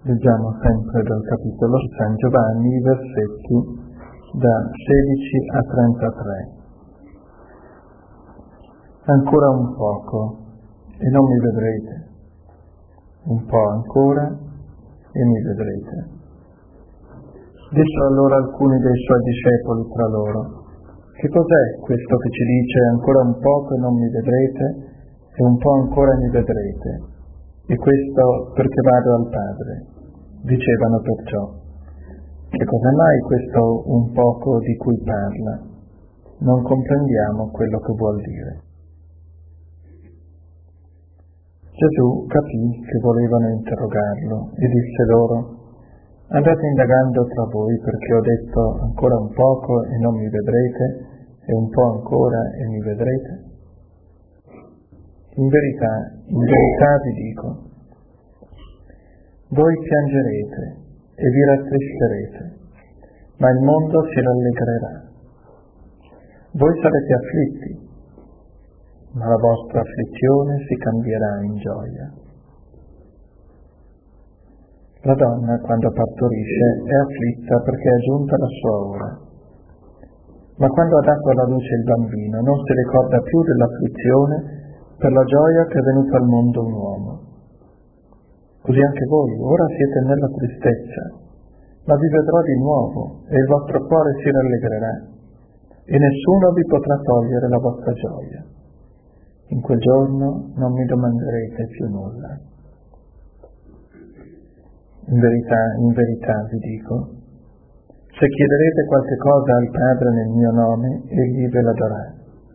Leggiamo sempre dal capitolo di San Giovanni, i versetti da 16 a 33. Ancora un poco e non mi vedrete, un po' ancora e mi vedrete. Dissero allora alcuni dei suoi discepoli tra loro: che cos'è questo che ci dice ancora un poco e non mi vedrete e un po' ancora e mi vedrete? E questo perché vado al Padre. Dicevano perciò: che cos'è mai questo un poco di cui parla? Non comprendiamo quello che vuol dire. Gesù capì che volevano interrogarlo e disse loro: andate indagando tra voi, perché ho detto ancora un poco e non mi vedrete e un po' ancora e mi vedrete? In verità vi dico, voi piangerete e vi rattristerete, ma il mondo si rallegrerà. Voi sarete afflitti, ma la vostra afflizione si cambierà in gioia. La donna, quando partorisce, è afflitta perché è giunta la sua ora. Ma quando ha dato alla luce il bambino, non si ricorda più dell'afflizione per la gioia che è venuto al mondo un uomo. Così anche voi, ora siete nella tristezza, ma vi vedrò di nuovo e il vostro cuore si rallegrerà e nessuno vi potrà togliere la vostra gioia. In quel giorno non mi domanderete più nulla. In verità vi dico, se chiederete qualche cosa al Padre nel mio nome, egli ve la darà.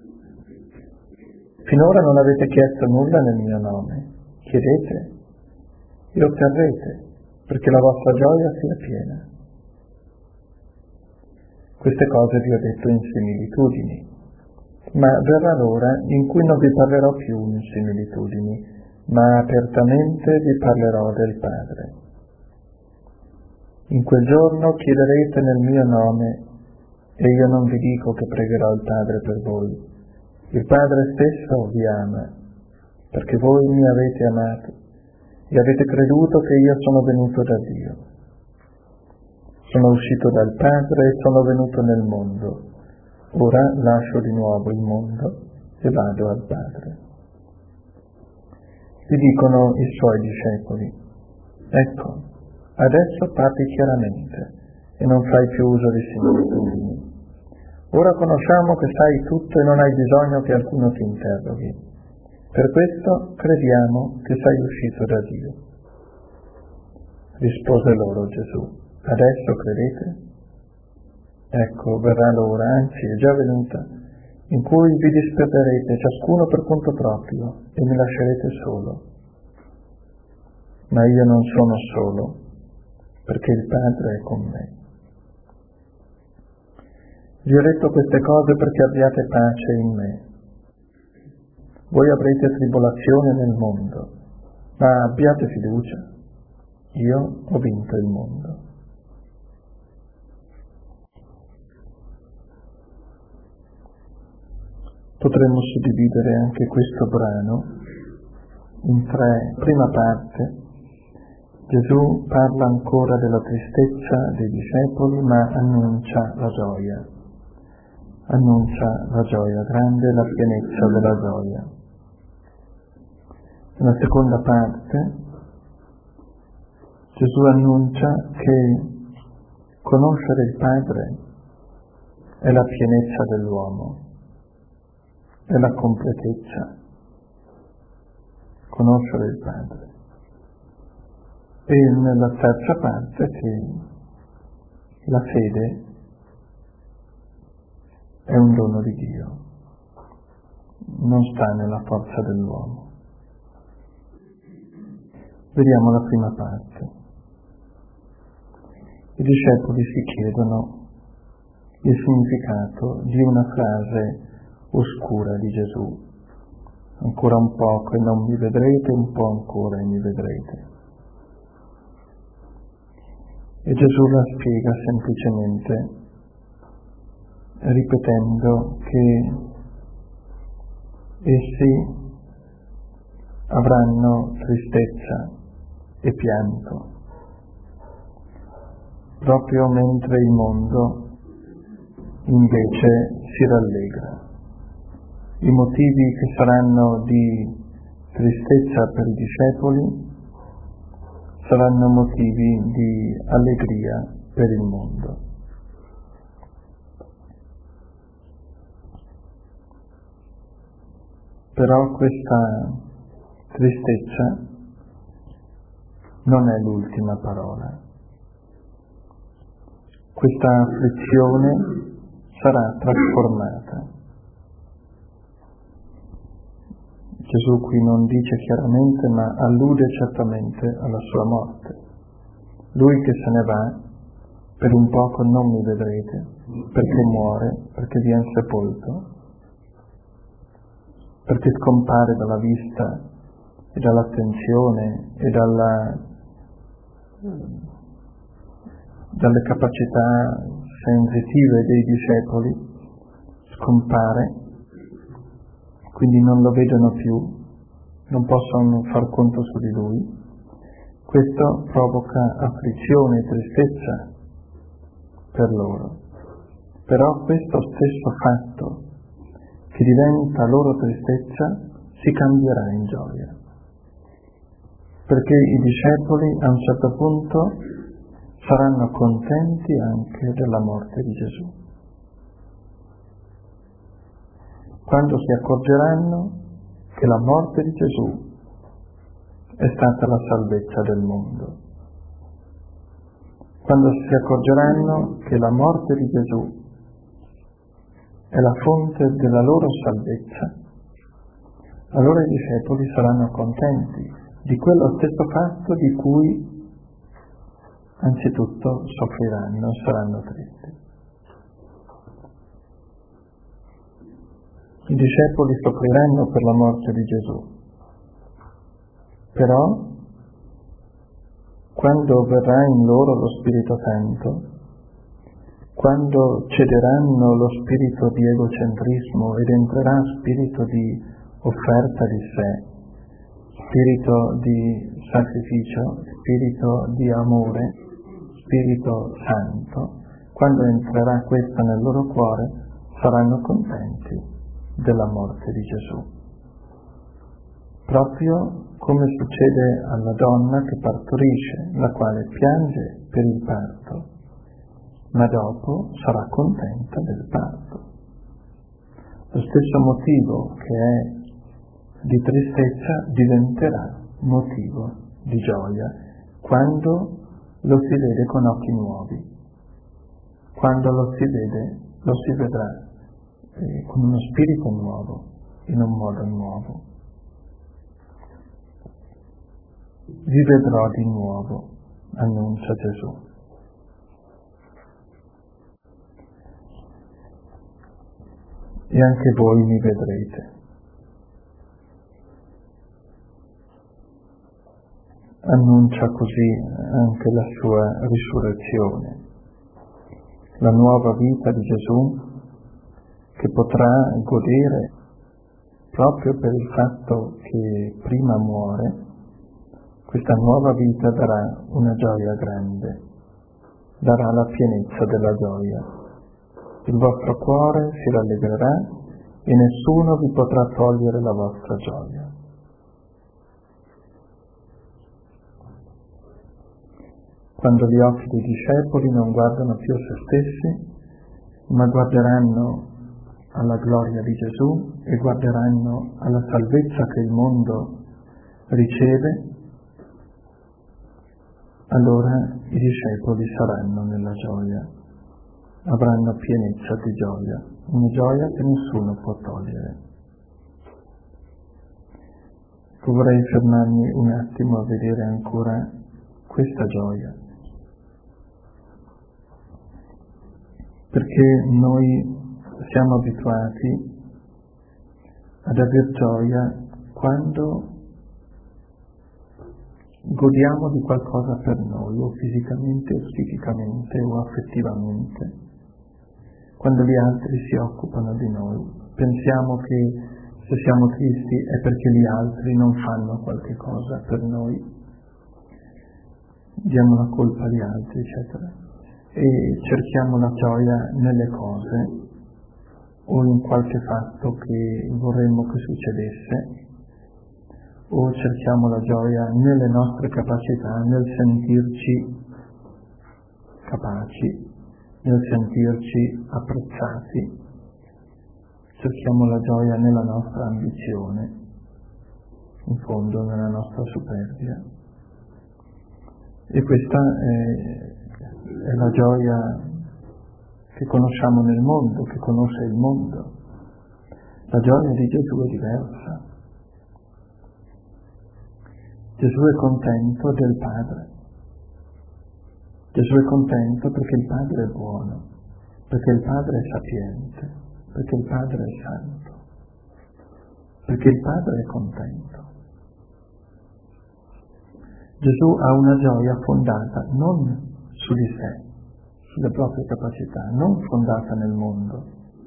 Finora non avete chiesto nulla nel mio nome. Chiedete e otterrete, perché la vostra gioia sia piena. Queste cose vi ho detto in similitudini, ma verrà l'ora in cui non vi parlerò più in similitudini, ma apertamente vi parlerò del Padre. In quel giorno chiederete nel mio nome, e io non vi dico che pregherò il Padre per voi. Il Padre stesso vi ama, perché voi mi avete amato e avete creduto che io sono venuto da Dio. Sono uscito dal Padre e sono venuto nel mondo. Ora lascio di nuovo il mondo e vado al Padre. Gli dicono i suoi discepoli: ecco, adesso parli chiaramente e non fai più uso di similitudini. Ora conosciamo che sai tutto e non hai bisogno che alcuno ti interroghi. Per questo crediamo che sei uscito da Dio. Rispose loro Gesù: adesso credete? Ecco, verrà l'ora, anzi è già venuta, in cui vi disperderete ciascuno per conto proprio e mi lascerete solo. Ma io non sono solo, perché il Padre è con me. Vi ho detto queste cose perché abbiate pace in me. Voi avrete tribolazione nel mondo, ma abbiate fiducia, io ho vinto il mondo. Potremmo suddividere anche questo brano in tre. Prima parte, Gesù parla ancora della tristezza dei discepoli, ma annuncia la gioia grande, la pienezza della gioia. Nella seconda parte, Gesù annuncia che conoscere il Padre è la pienezza dell'uomo, è la completezza, conoscere il Padre. E nella terza parte che la fede è un dono di Dio, non sta nella forza dell'uomo. Vediamo la prima parte. I discepoli si chiedono il significato di una frase oscura di Gesù: ancora un poco e non mi vedrete, un po' ancora e mi vedrete. E Gesù la spiega semplicemente ripetendo che essi avranno tristezza e pianto, proprio mentre il mondo invece si rallegra. I motivi che saranno di tristezza per i discepoli saranno motivi di allegria per il mondo. Però questa tristezza non è l'ultima parola. Questa afflizione sarà trasformata. Gesù qui non dice chiaramente, ma allude certamente alla sua morte. Lui che se ne va, per un poco non mi vedrete, perché muore, perché viene sepolto, perché scompare dalla vista e dall'attenzione e dalle capacità sensitive dei discepoli, scompare, quindi non lo vedono più, non possono far conto su di lui. Questo provoca afflizione e tristezza per loro. Però questo stesso fatto che diventa loro tristezza si cambierà in gioia, perché i discepoli a un certo punto saranno contenti anche della morte di Gesù. Quando si accorgeranno che la morte di Gesù è stata la salvezza del mondo. Quando si accorgeranno che la morte di Gesù è la fonte della loro salvezza, allora i discepoli saranno contenti di quello stesso fatto di cui anzitutto soffriranno, saranno tristi. I discepoli soffriranno per la morte di Gesù, però quando verrà in loro lo Spirito Santo, quando cederanno lo spirito di egocentrismo ed entrerà spirito di offerta di sé, spirito di sacrificio, spirito di amore, spirito santo, quando entrerà questo nel loro cuore, saranno contenti della morte di Gesù. Proprio come succede alla donna che partorisce, la quale piange per il parto, ma dopo sarà contenta del parto. Lo stesso motivo che è di tristezza diventerà motivo di gioia quando lo si vede con occhi nuovi, quando lo si vedrà con uno spirito nuovo, in un modo nuovo. Vi vedrò di nuovo, annuncia Gesù. E anche voi mi vedrete. Annuncia così anche la sua risurrezione, la nuova vita di Gesù che potrà godere proprio per il fatto che prima muore. Questa nuova vita darà una gioia grande, darà la pienezza della gioia. Il vostro cuore si rallegrerà e nessuno vi potrà togliere la vostra gioia. Quando gli occhi dei discepoli non guardano più a se stessi, ma guarderanno alla gloria di Gesù e guarderanno alla salvezza che il mondo riceve, allora i discepoli saranno nella gioia, avranno pienezza di gioia, una gioia che nessuno può togliere. Vorrei fermarmi un attimo a vedere ancora questa gioia, perché noi siamo abituati ad aver gioia quando godiamo di qualcosa per noi, o fisicamente, o psichicamente, o affettivamente, quando gli altri si occupano di noi. Pensiamo che se siamo tristi è perché gli altri non fanno qualche cosa per noi, diamo la colpa agli altri, eccetera. e cerchiamo la gioia nelle cose o in qualche fatto che vorremmo che succedesse, o cerchiamo la gioia nelle nostre capacità, nel sentirci capaci, nel sentirci apprezzati, cerchiamo la gioia nella nostra ambizione, in fondo nella nostra superbia. E questa è la gioia che conosciamo nel mondo, che conosce il mondo. La gioia di Gesù è diversa. Gesù è contento del Padre. Gesù è contento perché il Padre è buono, perché il Padre è sapiente, perché il Padre è santo, perché il Padre è contento. Gesù ha una gioia fondata non su di sé, sulle proprie capacità, non fondata nel mondo,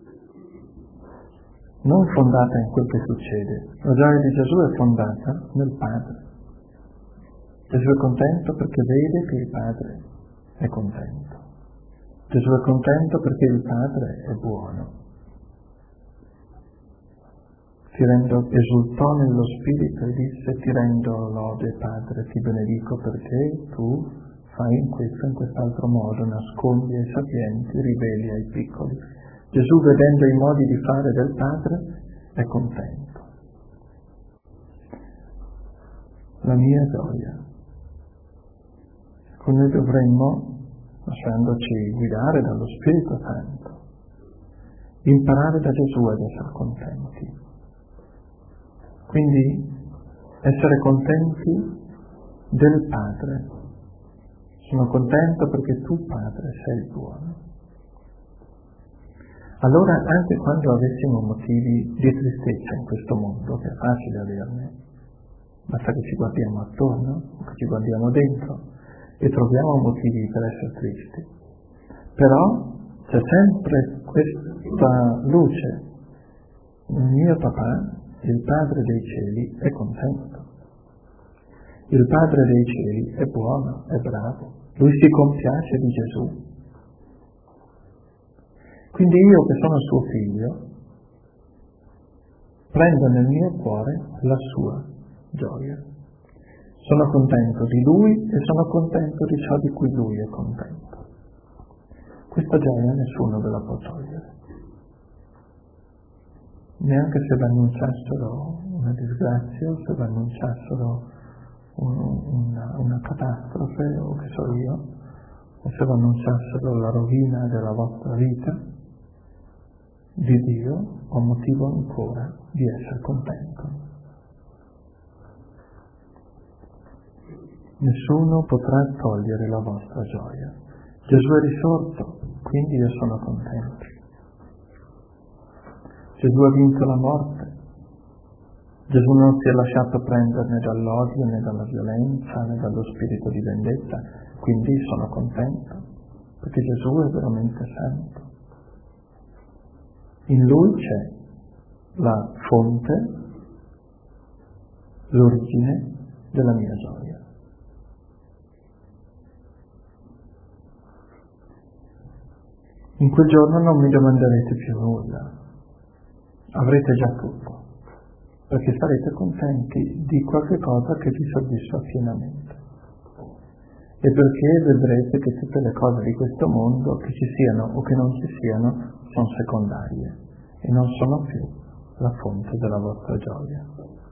non fondata in quel che succede. La gioia di Gesù è fondata nel Padre. Gesù è contento perché vede che il Padre è contento. Gesù è contento perché il Padre è buono. Esultò nello spirito e disse: ti rendo lode, Padre, ti benedico perché tu fai in questo e in quest'altro modo, nascondi ai sapienti, riveli ai piccoli. Gesù, vedendo i modi di fare del Padre, è contento. La mia gioia. Ecco, noi dovremmo, lasciandoci guidare dallo Spirito Santo, imparare da Gesù ad essere contenti. Quindi essere contenti del Padre. Sono contento perché tu, Padre, sei buono. Allora, anche quando avessimo motivi di tristezza in questo mondo, che è facile averne, basta che ci guardiamo attorno, o che ci guardiamo dentro, e troviamo motivi per essere tristi. Però c'è sempre questa luce. Il mio papà, il Padre dei cieli, è contento. Il Padre dei cieli è buono, è bravo. Lui si compiace di Gesù. Quindi io, che sono suo figlio, prendo nel mio cuore la sua gioia. Sono contento di lui e sono contento di ciò di cui lui è contento. Questa gioia nessuno ve la può togliere. Neanche se vi annunciassero una disgrazia, o se vi annunciassero una catastrofe, o che so io, o se vi annunciassero la rovina della vostra vita, di Dio ho motivo ancora di essere contento. Nessuno potrà togliere la vostra gioia. Gesù è risorto, quindi io sono contento. Gesù ha vinto la morte. Gesù non si è lasciato prendere né dall'odio, né dalla violenza, né dallo spirito di vendetta, quindi sono contento, perché Gesù è veramente santo. In Lui c'è la fonte, l'origine della mia gioia. In quel giorno non mi domanderete più nulla, avrete già tutto, perché sarete contenti di qualche cosa che vi soddisfa pienamente. E perché vedrete che tutte le cose di questo mondo, che ci siano o che non ci siano, sono secondarie e non sono più la fonte della vostra gioia.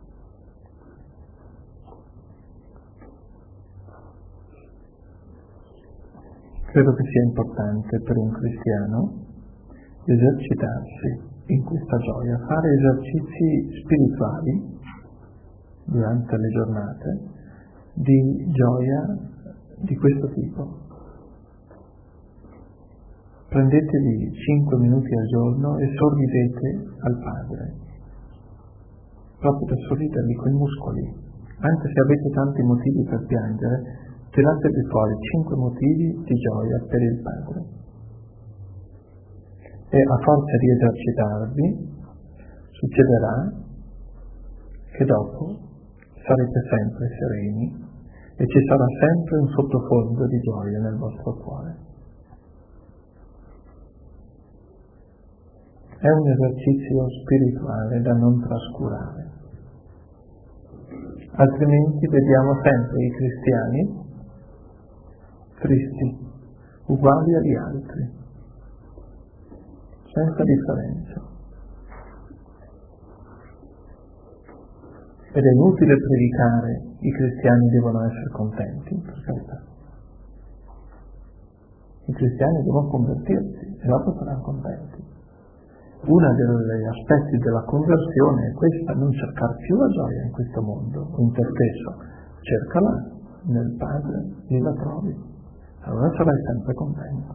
Credo che sia importante per un cristiano esercitarsi in questa gioia, fare esercizi spirituali durante le giornate di gioia di questo tipo. Prendetevi 5 minuti al giorno e sorridete al Padre, proprio per sorridervi coi muscoli. Anche se avete tanti motivi per piangere, tiratevi fuori 5 motivi di gioia per il Padre. E a forza di esercitarvi, succederà che dopo sarete sempre sereni e ci sarà sempre un sottofondo di gioia nel vostro cuore. È un esercizio spirituale da non trascurare. Altrimenti vediamo sempre i cristiani tristi, uguali agli altri, senza differenza. Ed è inutile predicare i cristiani devono essere contenti, per carità. I cristiani devono convertirsi e dopo saranno contenti. Uno degli aspetti della conversione è questa, non cercare più la gioia in questo mondo, in te stesso, cercala nel Padre, lì la trovi, allora sarai sempre contento.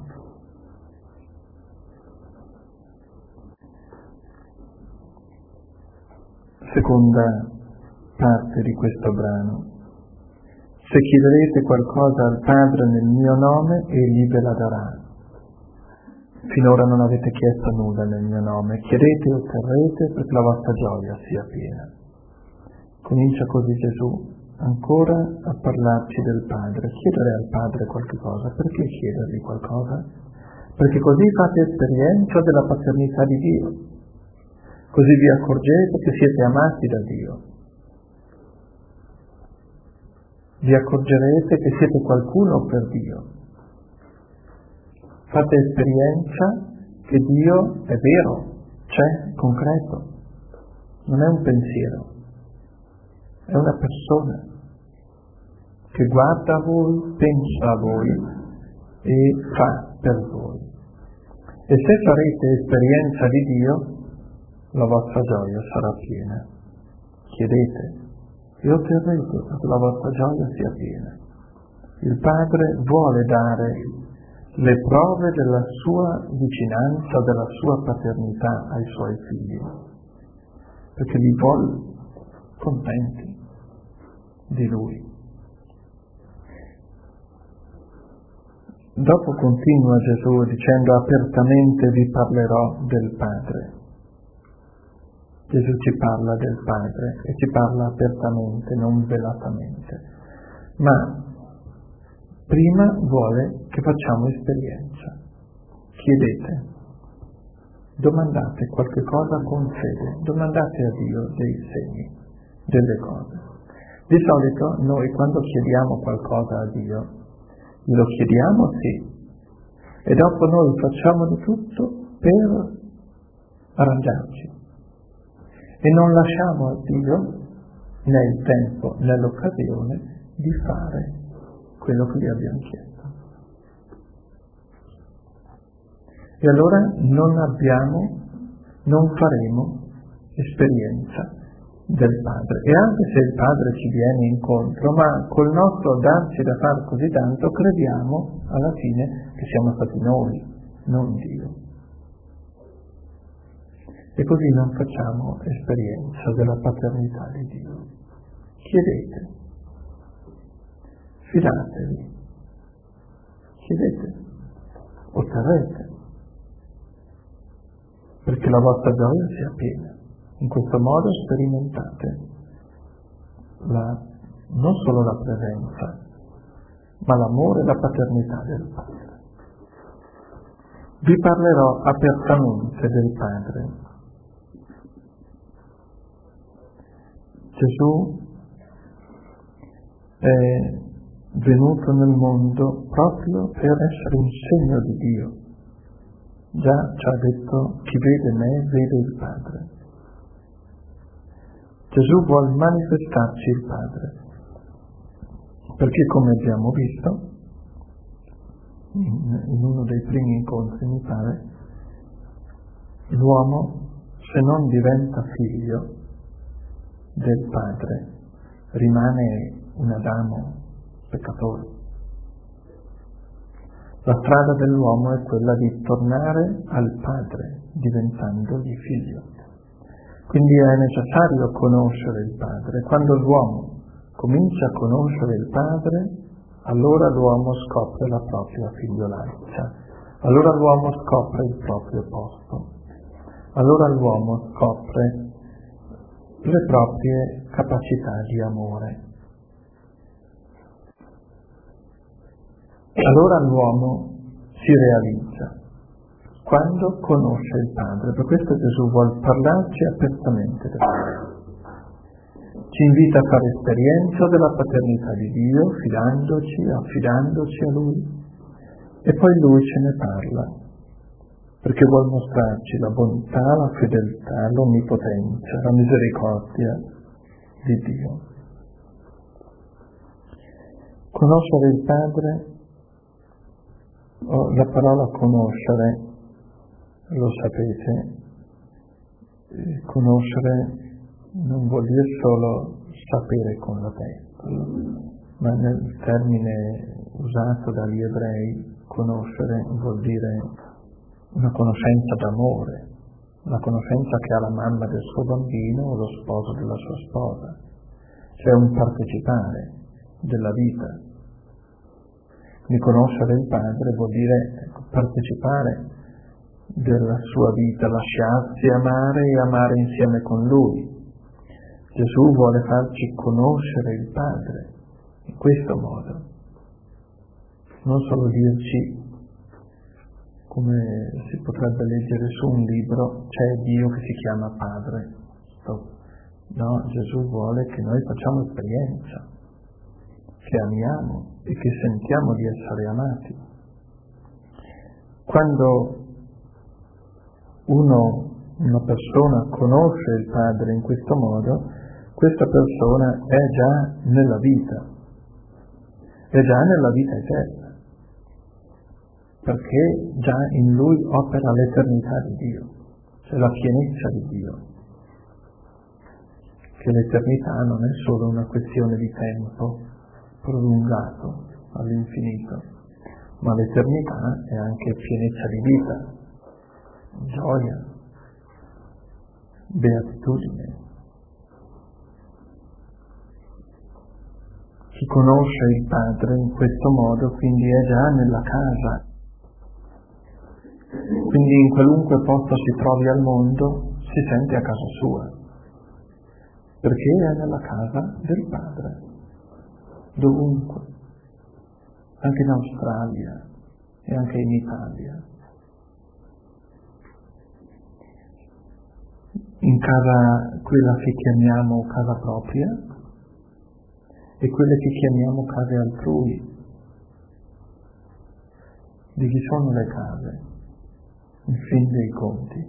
Seconda parte di questo brano. Se chiederete qualcosa al Padre nel mio nome, Egli ve la darà. Finora non avete chiesto nulla nel mio nome, chiedete e otterrete perché la vostra gioia sia piena. Comincia così Gesù ancora a parlarci del Padre. Chiedere al Padre qualche cosa, perché chiedergli qualcosa? Perché così fate esperienza della paternità di Dio, così vi accorgete che siete amati da Dio, vi accorgerete che siete qualcuno per Dio. Fate esperienza che Dio è vero, c'è, concreto, non è un pensiero, è una persona che guarda a voi, pensa a voi e fa per voi. E se farete esperienza di Dio, la vostra gioia sarà piena. Chiedete e otterrete perché la vostra gioia sia piena. Il Padre vuole dare le prove della sua vicinanza, della sua paternità ai suoi figli, perché li vuole contenti di Lui. Dopo continua Gesù dicendo apertamente vi parlerò del Padre. Gesù ci parla del Padre e ci parla apertamente, non velatamente, ma prima vuole che facciamo esperienza. Chiedete, domandate qualche cosa con fede, domandate a Dio dei segni, delle cose. Di solito noi quando chiediamo qualcosa a Dio, lo chiediamo sì, e dopo noi facciamo di tutto per arrangiarci e non lasciamo a Dio né il tempo né l'occasione di fare quello che gli abbiamo chiesto. E allora non faremo esperienza del Padre. E anche se il Padre ci viene incontro, ma col nostro darci da fare così tanto, crediamo alla fine che siamo stati noi, non Dio. E così non facciamo esperienza della paternità di Dio. Chiedete. Fidatevi, chiedete, otterrete, perché la vostra gioia sia piena. In questo modo sperimentate non solo la presenza, ma l'amore e la paternità del Padre. Vi parlerò apertamente del Padre. Gesù è venuto nel mondo proprio per essere un segno di Dio. Già ci ha detto, chi vede me vede il Padre. Gesù vuole manifestarci il Padre, perché come abbiamo visto, in uno dei primi incontri mi pare, l'uomo se non diventa figlio del Padre rimane un Adamo peccatore. La strada dell'uomo è quella di tornare al Padre diventandogli figlio. Quindi è necessario conoscere il Padre. Quando l'uomo comincia a conoscere il Padre, allora l'uomo scopre la propria figliolanza, allora l'uomo scopre il proprio posto, allora l'uomo scopre le proprie capacità di amore. Allora l'uomo si realizza. quando conosce il Padre. Per questo Gesù vuole parlarci apertamente del Padre. Ci invita a fare esperienza della paternità di Dio, affidandoci a Lui, e poi Lui ce ne parla, perché vuole mostrarci la bontà, la fedeltà, l'onnipotenza, la misericordia di Dio. Conoscere il Padre, la parola conoscere, lo sapete, conoscere non vuol dire solo sapere con la testa, ma nel termine usato dagli ebrei, conoscere vuol dire una conoscenza d'amore, una conoscenza che ha la mamma del suo bambino o lo sposo della sua sposa, cioè un partecipare della vita. Quindi conoscere il Padre vuol dire partecipare della sua vita, lasciarsi amare e amare insieme con Lui. Gesù vuole farci conoscere il Padre in questo modo, non solo dirci, come si potrebbe leggere su un libro, c'è Dio che si chiama Padre. Stop. No, Gesù vuole che noi facciamo esperienza, che amiamo e che sentiamo di essere amati. Quando una persona conosce il Padre in questo modo, questa persona è già nella vita eterna, perché già in lui opera l'eternità di Dio, cioè la pienezza di Dio, che l'eternità non è solo una questione di tempo prolungato all'infinito, ma l'eternità è anche pienezza di vita, gioia, beatitudine. Chi conosce il Padre in questo modo quindi è già nella casa, quindi in qualunque posto si trovi al mondo si sente a casa sua, perché è nella casa del Padre, dovunque, anche in Australia e anche in Italia. In casa, quella che chiamiamo casa propria, e quelle che chiamiamo case altrui. Di chi sono le case? In fin dei conti.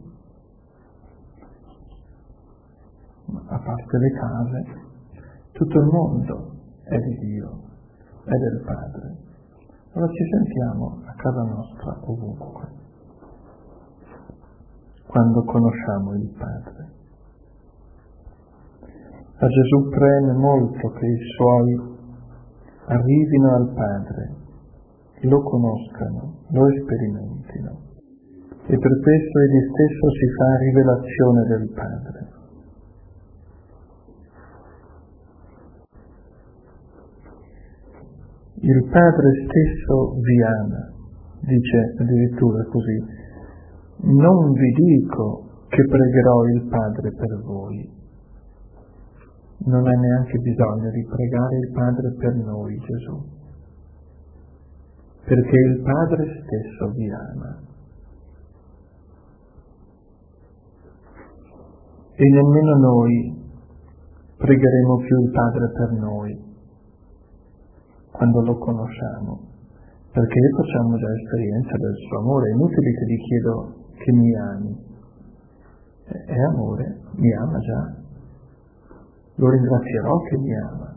A parte le case, tutto il mondo è di Dio, è del Padre. Allora ci sentiamo a casa nostra ovunque, quando conosciamo il Padre. A Gesù preme molto che i Suoi arrivino al Padre, lo conoscano, lo sperimentino, e per questo Egli stesso si fa rivelazione del Padre. Il Padre stesso vi ama, dice addirittura così: non vi dico che pregherò il Padre per voi. Non ha neanche bisogno di pregare il Padre per noi, Gesù, perché il Padre stesso vi ama. E nemmeno noi pregheremo più il Padre per noi, quando lo conosciamo, perché facciamo già esperienza del suo amore. È inutile che gli chiedo che mi ami. È amore, mi ama già. Lo ringrazierò che mi ama.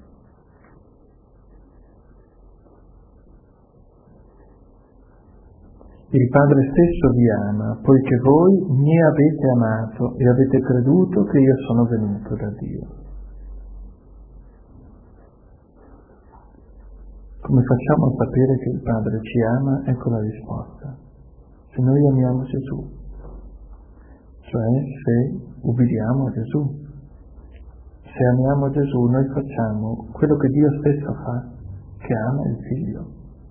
Il Padre stesso vi ama, poiché voi mi avete amato e avete creduto che io sono venuto da Dio. Come facciamo a sapere che il Padre ci ama? Ecco la risposta. Se noi amiamo Gesù, cioè se ubbidiamo a Gesù. Se amiamo Gesù, noi facciamo quello che Dio stesso fa, che ama il Figlio.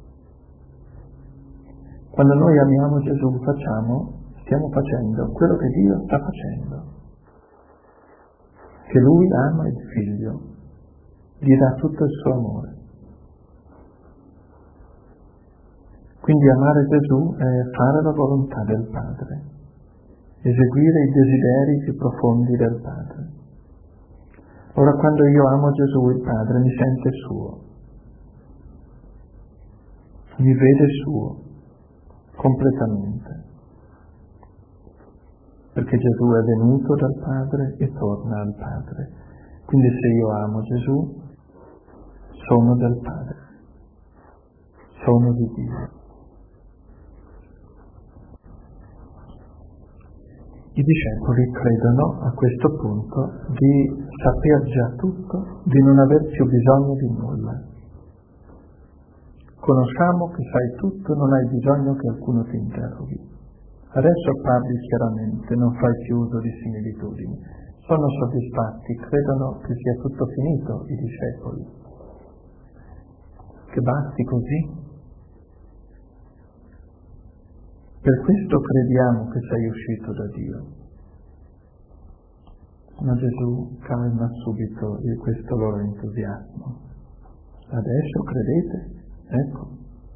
Quando noi amiamo Gesù, stiamo facendo quello che Dio sta facendo, che Lui ama il Figlio, gli dà tutto il suo amore. Quindi amare Gesù è fare la volontà del Padre, eseguire i desideri più profondi del Padre. Ora, quando io amo Gesù, il Padre mi sente suo, mi vede suo, completamente, perché Gesù è venuto dal Padre e torna al Padre. Quindi se io amo Gesù, sono del Padre, sono di Dio. I discepoli credono a questo punto di saper già tutto, di non aver più bisogno di nulla. Conosciamo che sai tutto, non hai bisogno che qualcuno ti interroghi. Adesso parli chiaramente, non fai più uso di similitudini. Sono soddisfatti, credono che sia tutto finito, i discepoli. Che basti così? Per questo crediamo che sei uscito da Dio. Ma Gesù calma subito questo loro entusiasmo. Adesso credete? Ecco.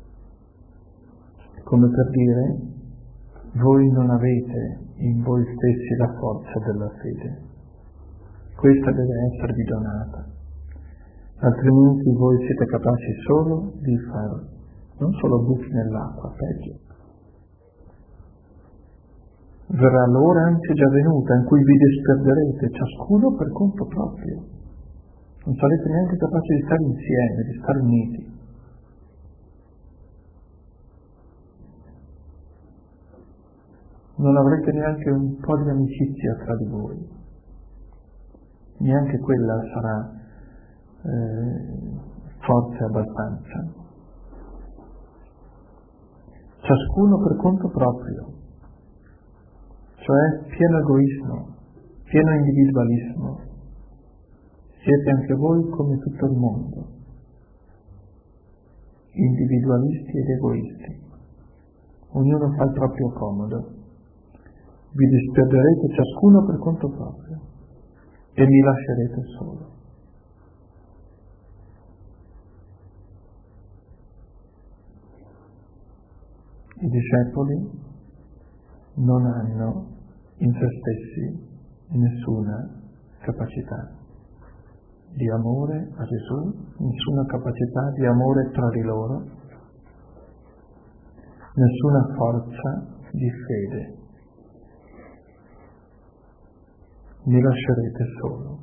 Come per dire, voi non avete in voi stessi la forza della fede. Questa deve esservi donata. Altrimenti voi siete capaci solo di fare non solo buchi nell'acqua, peggio. Verrà l'ora anche già venuta in cui vi disperderete, ciascuno per conto proprio. Non sarete neanche capaci di stare insieme, di stare uniti. Non avrete neanche un po' di amicizia tra di voi. Neanche quella sarà forte abbastanza. Ciascuno per conto proprio. Cioè pieno egoismo, pieno individualismo. Siete anche voi come tutto il mondo, individualisti ed egoisti. Ognuno fa il proprio comodo. Vi disperderete ciascuno per conto proprio e mi lascerete solo. I discepoli non hanno in se stessi nessuna capacità di amore a Gesù, nessuna capacità di amore tra di loro, nessuna forza di fede. Mi lascerete solo,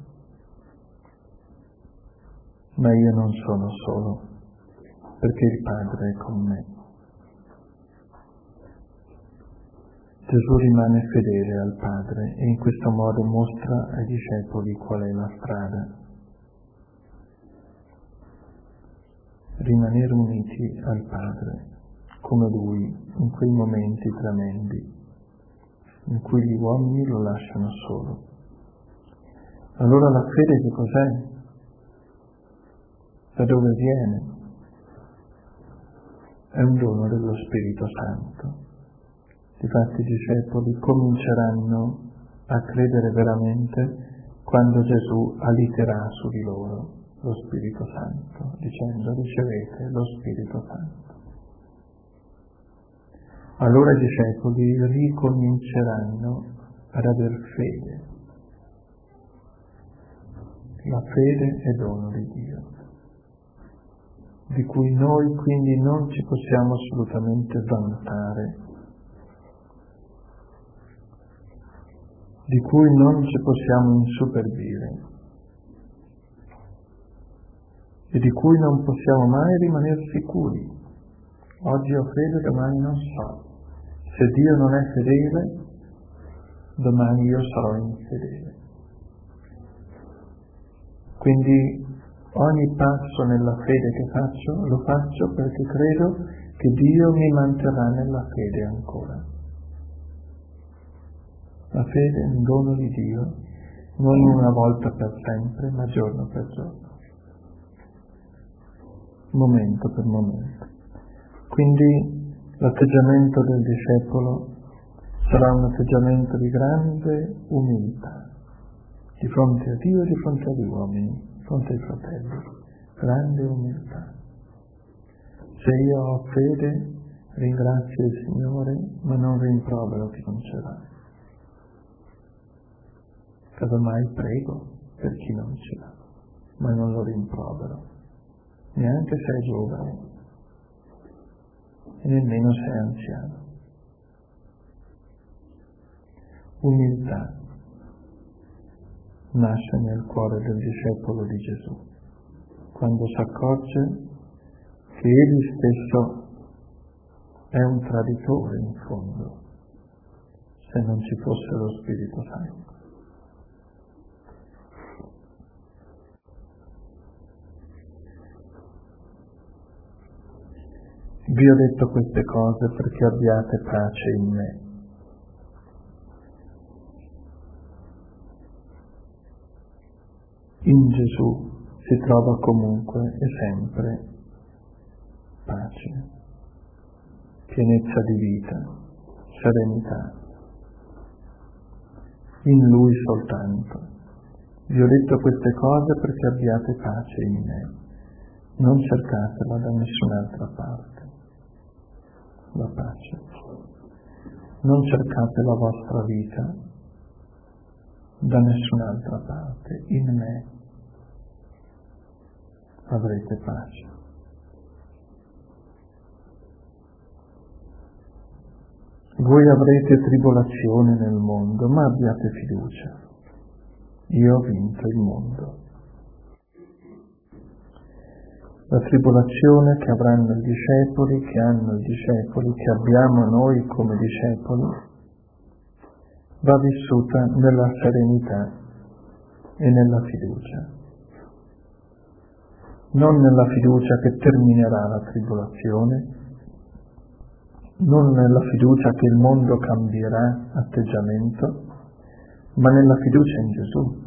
ma io non sono solo, perché il Padre è con me. Gesù rimane fedele al Padre e in questo modo mostra ai discepoli qual è la strada. Rimanere uniti al Padre, come Lui, in quei momenti tremendi, in cui gli uomini lo lasciano solo. Allora la fede che cos'è? Da dove viene? È un dono dello Spirito Santo. Difatti i discepoli cominceranno a credere veramente quando Gesù aliterà su di loro lo Spirito Santo, dicendo ricevete lo Spirito Santo. Allora i discepoli ricominceranno ad aver fede. La fede è dono di Dio, di cui noi quindi non ci possiamo assolutamente vantare, di cui non ci possiamo insuperbire e di cui non possiamo mai rimanere sicuri. Oggi ho fede, domani non so. Se Dio non è fedele, domani io sarò infedele. Quindi ogni passo nella fede che faccio, lo faccio perché credo che Dio mi manterrà nella fede ancora. La fede è un dono di Dio, non una volta per sempre, ma giorno per giorno, momento per momento. Quindi l'atteggiamento del discepolo sarà un atteggiamento di grande umiltà, di fronte a Dio e di fronte agli uomini, di fronte ai fratelli, grande umiltà. Se io ho fede, ringrazio il Signore, ma non rimprovero chi non ce l'ha. Casomai prego per chi non ce l'ha, ma non lo rimprovero, neanche se è giovane e nemmeno se è anziano. Umiltà nasce nel cuore del discepolo di Gesù, quando si accorge che egli stesso è un traditore in fondo, se non ci fosse lo Spirito Santo. Vi ho detto queste cose perché abbiate pace in me. In Gesù si trova comunque e sempre pace, pienezza di vita, serenità. In Lui soltanto. Vi ho detto queste cose perché abbiate pace in me. Non cercatela da nessun'altra parte. La pace. Non cercate la vostra vita da nessun'altra parte. In me avrete pace. Voi avrete tribolazione nel mondo, ma abbiate fiducia. Io ho vinto il mondo. La tribolazione che avranno i discepoli, che hanno i discepoli, che abbiamo noi come discepoli, va vissuta nella serenità e nella fiducia. Non nella fiducia che terminerà la tribolazione, non nella fiducia che il mondo cambierà atteggiamento, ma nella fiducia in Gesù,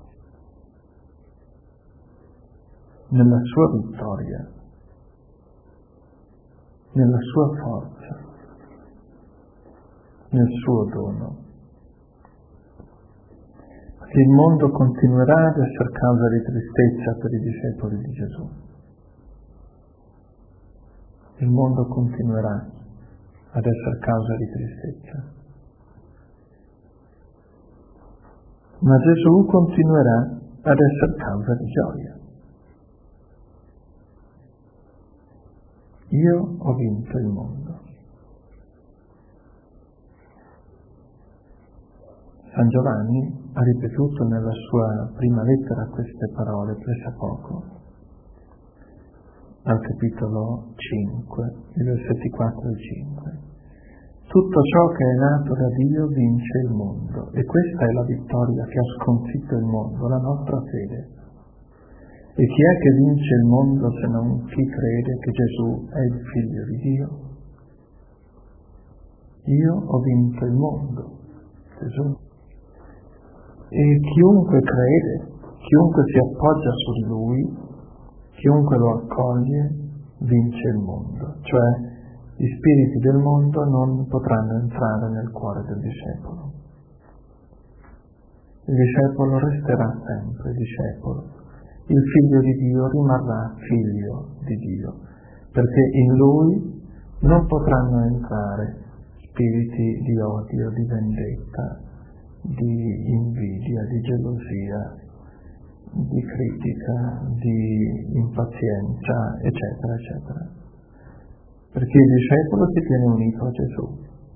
nella sua vittoria, nella sua forza, nel suo dono. Perché il mondo continuerà ad essere causa di tristezza per i discepoli di Gesù. Il mondo continuerà ad essere causa di tristezza. Ma Gesù continuerà ad essere causa di gioia. Io ho vinto il mondo. San Giovanni ha ripetuto nella sua prima lettera queste parole pressappoco, al capitolo 5, i versetti 4 e 5. Tutto ciò che è nato da Dio vince il mondo, e questa è la vittoria che ha sconfitto il mondo, la nostra fede. E chi è che vince il mondo se non chi crede che Gesù è il Figlio di Dio? Io ho vinto il mondo, Gesù. E chiunque crede, chiunque si appoggia su Lui, chiunque lo accoglie, vince il mondo. Cioè, gli spiriti del mondo non potranno entrare nel cuore del discepolo. Il discepolo resterà sempre discepolo. Il Figlio di Dio rimarrà Figlio di Dio, perché in Lui non potranno entrare spiriti di odio, di vendetta, di invidia, di gelosia, di critica, di impazienza, eccetera, eccetera. Perché il discepolo si tiene unito a Gesù.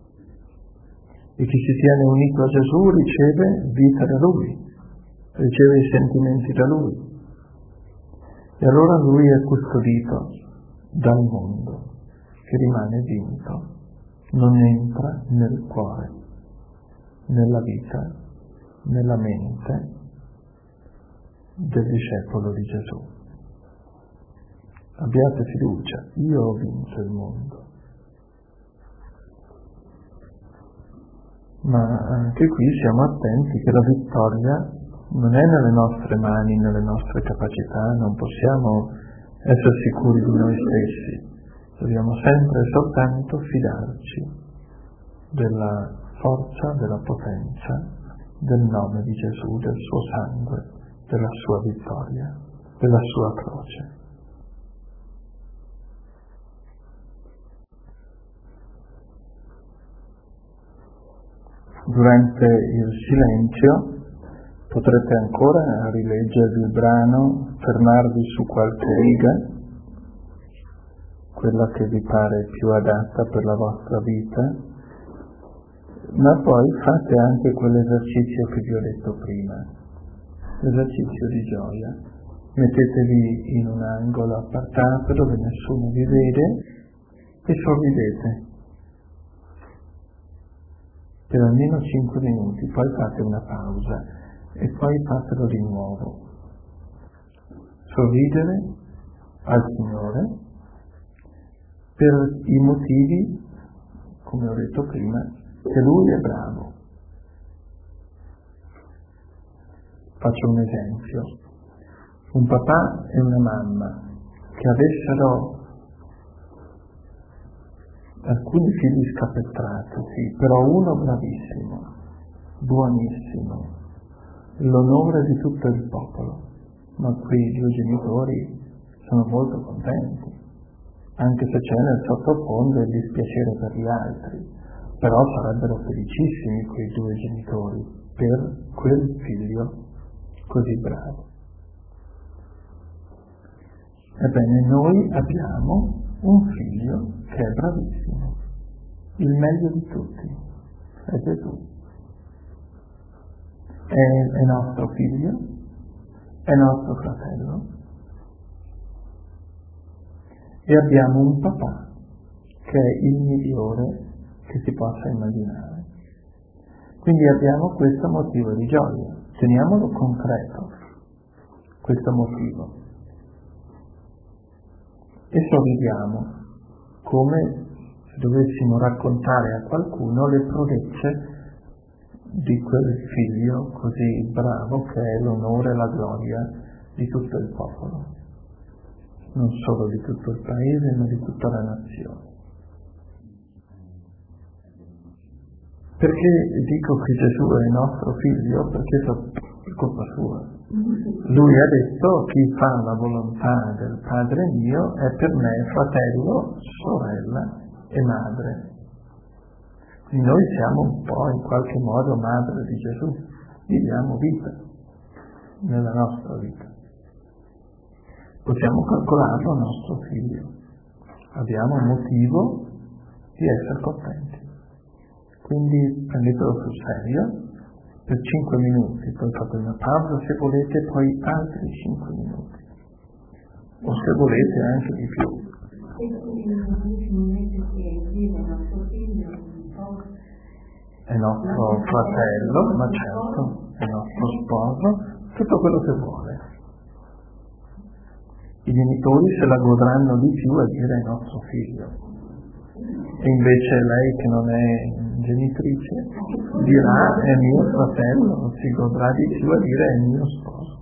E chi si tiene unito a Gesù riceve vita da Lui, riceve i sentimenti da Lui. E allora Lui è custodito dal mondo, che rimane vinto, non entra nel cuore, nella vita, nella mente del discepolo di Gesù. Abbiate fiducia, io ho vinto il mondo. Ma anche qui siamo attenti che la vittoria non è nelle nostre mani, nelle nostre capacità, non possiamo essere sicuri di noi stessi. Dobbiamo sempre e soltanto fidarci della forza, della potenza del nome di Gesù, del suo sangue, della sua vittoria, della sua croce. durante il silenzio potrete ancora rileggervi il brano, fermarvi su qualche riga, quella che vi pare più adatta per la vostra vita, ma poi fate anche quell'esercizio che vi ho detto prima, l'esercizio di gioia. Mettetevi in un angolo appartato dove nessuno vi vede e sorridete per almeno 5 minuti, poi fate una pausa e poi fatelo di nuovo. Sorridere al Signore per i motivi, come ho detto prima, che Lui è bravo. Faccio un esempio. Un papà e una mamma che avessero alcuni figli scapestrati, sì, però uno bravissimo, buonissimo, l'onore di tutto il popolo, ma quei due genitori sono molto contenti, anche se c'è nel sottofondo il dispiacere per gli altri, però sarebbero felicissimi quei due genitori per quel figlio così bravo. Ebbene, noi abbiamo un figlio che è bravissimo, il meglio di tutti, è Gesù. È nostro figlio, è nostro fratello, e abbiamo un papà che è il migliore che si possa immaginare. Quindi abbiamo questo motivo di gioia, teniamolo concreto, questo motivo. E sorridiamo, come se dovessimo raccontare a qualcuno le prodezze di quel figlio così bravo che è l'onore e la gloria di tutto il popolo, non solo di tutto il paese, ma di tutta la nazione. Perché dico che Gesù è il nostro figlio? Perché è colpa sua. Lui ha detto: chi fa la volontà del Padre mio è per me fratello, sorella e madre. Quindi noi siamo un po' in qualche modo madre di Gesù, gli diamo vita nella nostra vita. Possiamo calcolarlo nostro figlio, abbiamo un motivo di essere contenti. Quindi prendetelo sul serio per 5 minuti, poi fate una pausa se volete, poi altri 5 minuti, o se volete anche di più. È nostro fratello, ma certo, è nostro sposo, tutto quello che vuole. I genitori se la godranno di più a dire è nostro figlio, e invece lei che non è genitrice dirà è mio fratello, si godrà di più a dire è mio sposo.